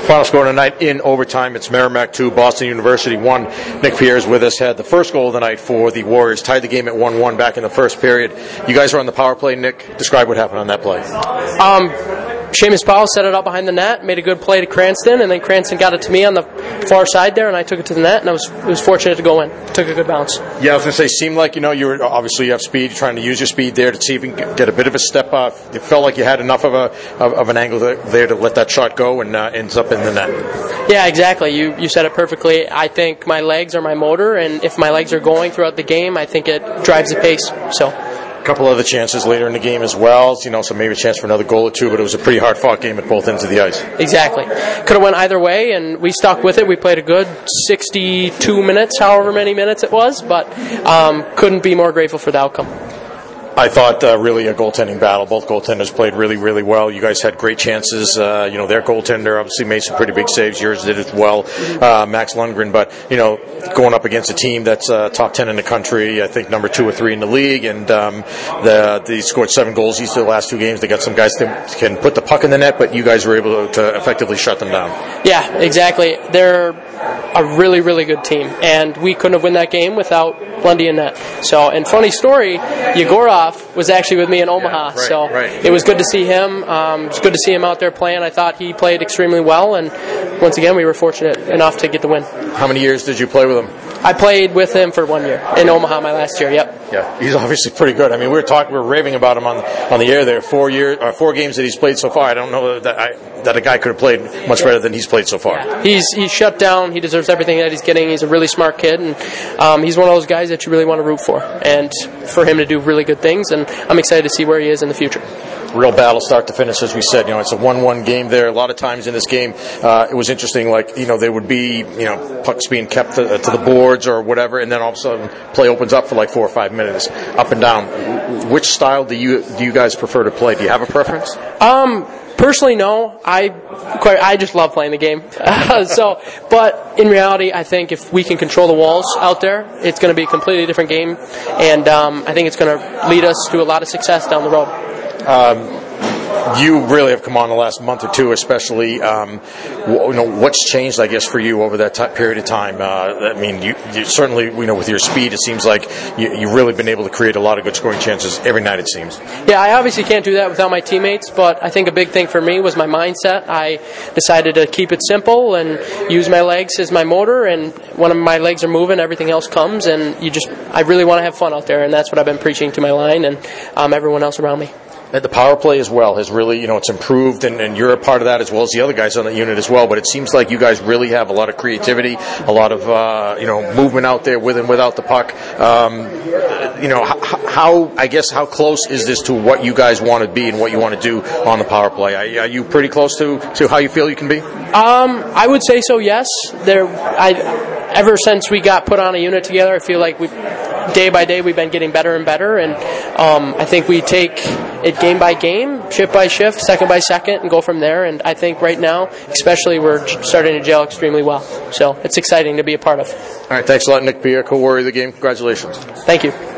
Final score tonight in overtime. It's Merrimack 2, Boston University 1. Nick Pierre is with us. Had the first goal of the night for the Warriors. Tied the game at 1-1 back in the first period. You guys were on the power play. Nick, describe what happened on that play. Seamus Powell set it up behind the net, made a good play to Cranston, and then Cranston got it to me on the far side there, and I took it to the net, and I was fortunate to go in. Took a good bounce. Yeah, I was going to say, seemed like, you have speed, you're trying to use your speed there to see if you can get a bit of a step off. It felt like you had enough of an angle there to let that shot go and ends up in the net. Yeah, exactly. You said it perfectly. I think my legs are my motor, and if my legs are going throughout the game, I think it drives the pace. A couple other chances later in the game as well, so maybe a chance for another goal or two, but it was a pretty hard-fought game at both ends of the ice. Exactly. Could have went either way, and we stuck with it. We played a good 62 minutes, however many minutes it was, but couldn't be more grateful for the outcome. I thought really a goaltending battle. Both goaltenders played really, really well. You guys had great chances. Their goaltender obviously made some pretty big saves. Yours did as well, Max Lundgren. But, going up against a team that's top 10 in the country, I think number 2 or 3 in the league, and they scored 7 goals each of the last 2 games. They got some guys that can put the puck in the net, but you guys were able to effectively shut them down. Yeah, exactly. They're a really, really good team, and we couldn't have won that game without Lundy in net. So, and funny story, Yegorov was actually with me in Omaha, right. It was good to see him. It was good to see him out there playing. I thought he played extremely well, and once again, we were fortunate enough to get the win. How many years did you play with him? I played with him for 1 year in Omaha my last year. Yep. Yeah, he's obviously pretty good. I mean, we were raving about him on the air there. 4 games that he's played so far. I don't know that a guy could have played much better than he's played so far. Yeah. He's shut down. He deserves everything that he's getting. He's a really smart kid, and he's one of those guys that you really want to root for, and for him to do really good things. And I'm excited to see where he is in the future. Real battle start to finish, as we said. It's a 1-1 game there. A lot of times in this game, it was interesting. There would be, pucks being kept to the boards or whatever, and then all of a sudden, play opens up for like 4 or 5 minutes, up and down. Which style do you guys prefer to play? Do you have a preference? Personally, no. I just love playing the game. But in reality, I think if we can control the walls out there, it's going to be a completely different game, and I think it's going to lead us to a lot of success down the road. You really have come on the last month or two, especially. What's changed, I guess, for you over that period of time? You certainly, with your speed, it seems like you've really been able to create a lot of good scoring chances every night, it seems. Yeah, I obviously can't do that without my teammates, but I think a big thing for me was my mindset. I decided to keep it simple and use my legs as my motor, and when my legs are moving, everything else comes, and I really want to have fun out there, and that's what I've been preaching to my line and everyone else around me. The power play as well has really, it's improved, and you're a part of that as well as the other guys on the unit as well. But it seems like you guys really have a lot of creativity, a lot of, movement out there with and without the puck. How close is this to what you guys want to be and what you want to do on the power play? Are you pretty close to how you feel you can be? I would say so, yes. Ever since we got put on a unit together, I feel like day by day we've been getting better and better, and I think we take it game by game, shift by shift, second by second, and go from there. And I think right now, especially, we're starting to gel extremely well. So it's exciting to be a part of. All right, thanks a lot, Nick Pierre, co-warrior of the game. Congratulations. Thank you.